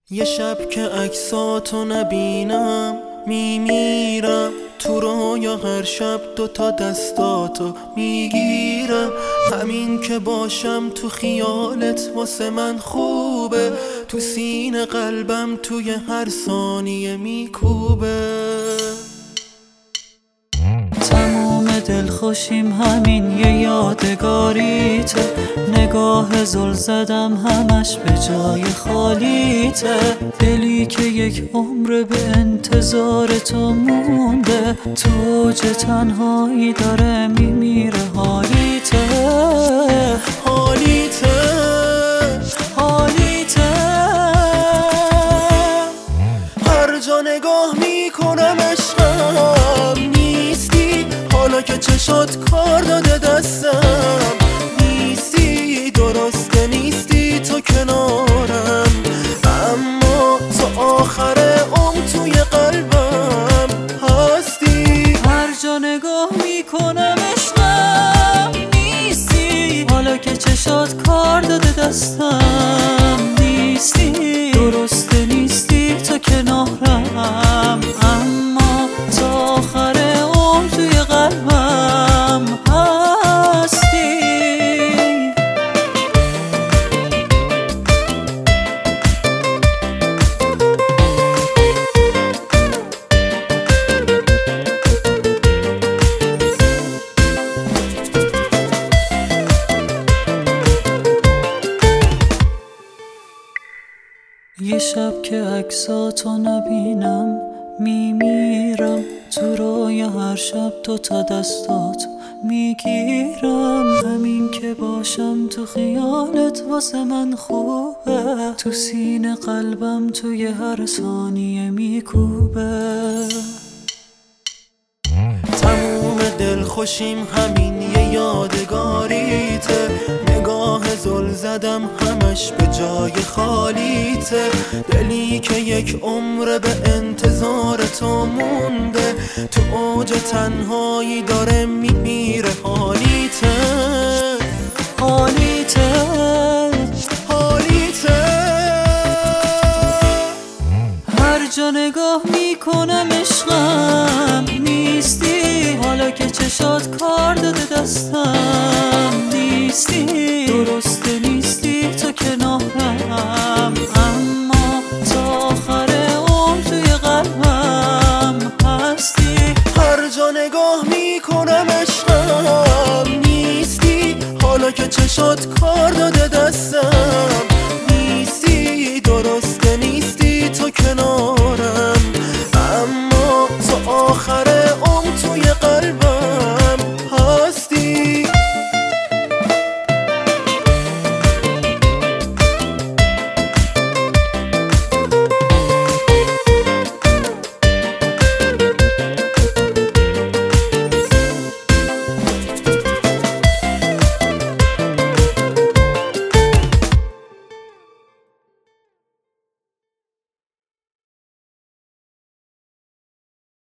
یه شب که عکساتو نبینم میمیرم، تو رویا هر شب دوتا دستاتو میگیرم. همین که باشم تو خیالت واسه من خوبه، تو سینه قلبم توی هر ثانیه میکوبه. تموم دلخوشیم همین یه یادگاریته، نگاه زل زدم همش به جای خالیته. دلی که یک عمر به انتظار تو مونده، تو اوج تنهایی داره میمیره. حالیته حالیته حالیته، هر جا نگاه میکنم عشقم نیستی، حالا که چشات کار داده دستم نیستی. درسته نیستی تو کنارم، اما تو آخر عمر توی قلبم هستی. هر جا نگاه میکنم عشقم نیستی، حالا که چشات کار داده دستم نیستی. درسته نیستی تو کنارم، اما تا آخر عمر توی قلبم هستی. یه شب که عکساتو نبینم میمیرم، تو رویا هر شب دوتا دستاتو میگیرم. همین که باشم تو خیالت واسه من خوبه، تو سینه قلبم توی هر ثانیه میکوبه. تموم دلخوشیم همین یه یادگاریته، نگاه زل زدم همش به جای خالیته. دلی که یک عمر به انتظار تو مونده، تو اوج تنهایی داره میمیره. حالیته حالیته حالیته، هر جا نگاه